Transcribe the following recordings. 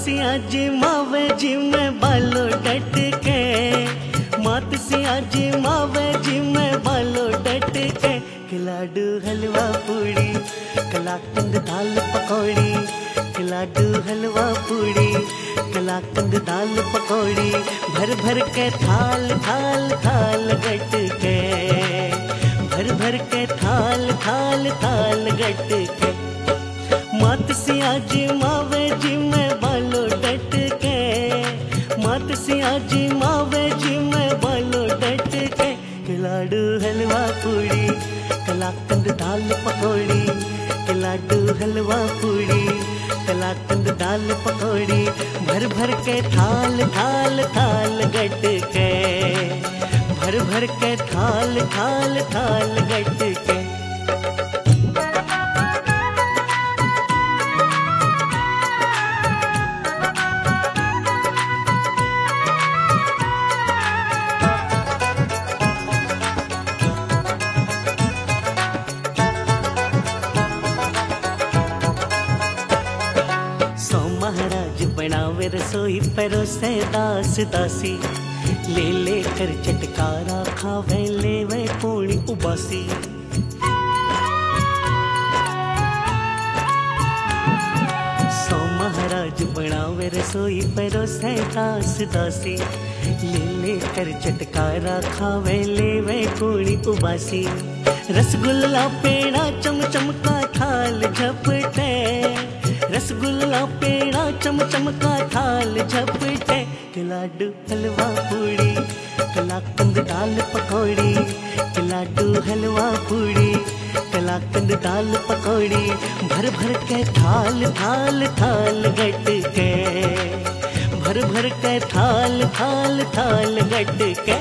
सी आज मावे जी में बालो डट के, मात सी आज मावे जी में बालो डट के। लाडू हलवा पूड़ी, कलाकंद दाल पकौड़ी, लाडू हलवा पूड़ी, कलाकंद दाल पकौड़ी, भर भर के थाल थाल थाल गट के, भर भर के थाल थाल थाल गट के। मात सी आज मावे जी में बालो डट के, मात सी आज मावे जी में बालो डट के। लाडू हलवा पूड़ी, कलाकंद दाल पकौड़ी, लाडू हलवा पूड़ी, कलाकंद दाल पकौड़ी, भर भर के थाल थाल थाल गट के, भर भर के थाल थाल थाल गट के। महाराज बनावे रसोई परोसे दास दासी, ले ले कर चटकारा खावे लेवे पूरी उबासी। सो महाराज बनावे रसोई परोसे दास दासी, ले ले कर चटकारा खावे लेवे पूरी उबासी। रसगुल्ला पेड़ा चमचम का थाल झपटे, रसगुल्ला पेड़ा चमचम का थाल झपटे। लाडू हलवा पूड़ी, कलाकंद दाल पकौड़ी, लाडू हलवा पूड़ी, कलाकंद दाल पकौड़ी, भर भर के थाल थाल थाल गट के, भर भर के थाल थाल थाल गट के।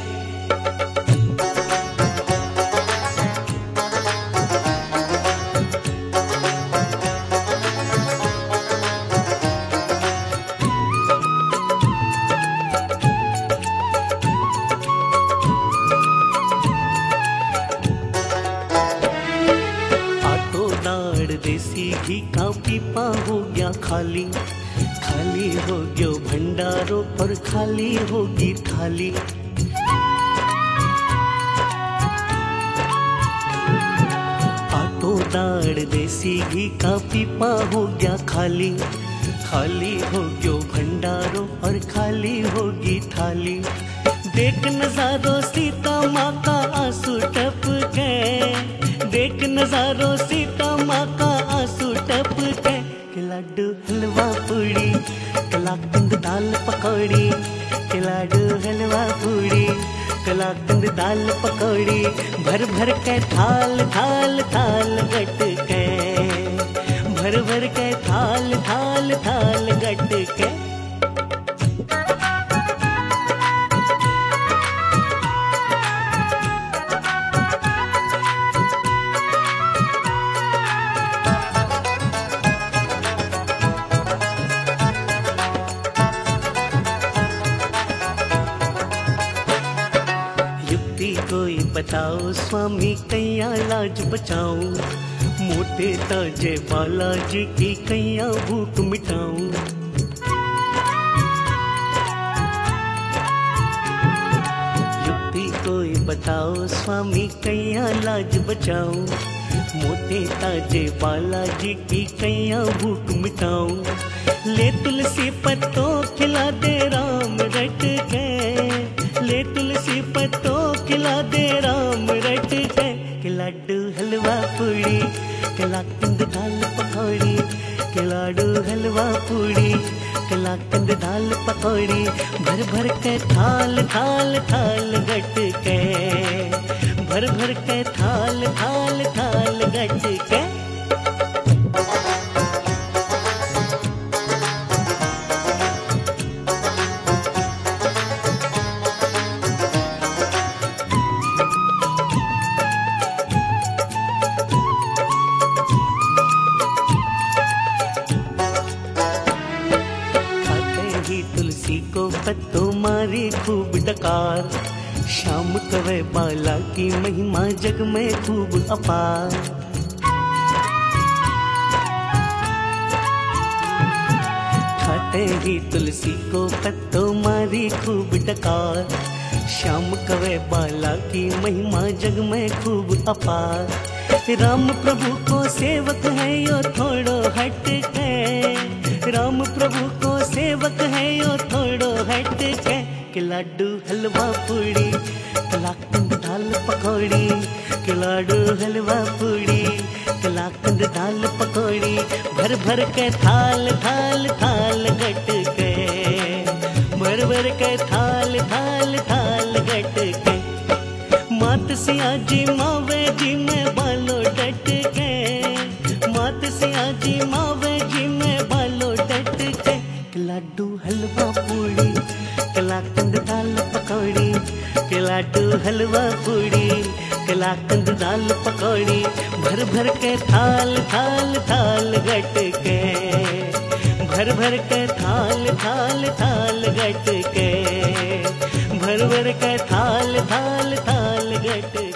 देसी घी का पीपा हो गया खाली, खाली हो गयो भंडारो और खाली होगी थाली। आटो दाड़ देसी घी का पीपा हो गया खाली, खाली हो गयो भंडारो और खाली होगी थाली। देख नजारो सीता माँ का आंसू टपके, देख नजारो सीता माँ का आंसू टपके। लाडू हलवा पूड़ी, कलाकंद दाल पकौड़ी, लाडू हलवा पूड़ी, कलाकंद दाल पकौड़ी, भर भर के थाल थाल थाल गट के, भर भर के थाल थाल थाल गट के। कोई बताओ स्वामी कैया लाज बचाऊं, मोटे ताजे बालाजी की कैया भूख मिटाऊं। युक्ति कोई बताओ स्वामी कैया लाज बचाऊं, मोटे ताजे बालाजी की कैया भूख मिटाऊं। ले तुलसी पत्तों खिला दे राम रट के, ले तुलसी पत्तों खिला दे राम रट के। लाडू हलवा पूड़ी, कलाकंद दाल पकौड़ी, लाडू हलवा पूड़ी, कलाकंद दाल पकौड़ी, भर भर के थाल थाल थाल गट के, भर भर के थाल थाल थाल गट के। तुलसी को पत्तों मारी खूब डकार, शाम कवे बाला की महिमा जग में खूब अपार। खाते सुनते ही तुलसी को पत्तों मारी खूब डकार। श्याम कवे बाला की महिमा जग में खूब अपार। राम प्रभु को सेवक है यो थोड़ो हट के, राम प्रभु को सेवक है यो थोड़ो हट के लाडू हलवा पूड़ी कलाकंद दाल पकौड़ी, के लाडू हलवा पूड़ी कलाकंद दाल पकौड़ी, भर भर के थाल थाल थाल गट के, भर भर के थाल थाल थाल गट के। मात सिया जी मावे जी में बालो डट के, मात सिया जी मावे जी में बालो डट के, लाडू हलवा पूड़ी कलाकंद दाल पकौड़ी, के लाडू हलवा पूड़ी कलाकंद दाल पकौड़ी, भर भर के थाल थाल थाल गट के, भर भर के थाल थाल थाल गट के, भर भर के थाल थाल थाल गट।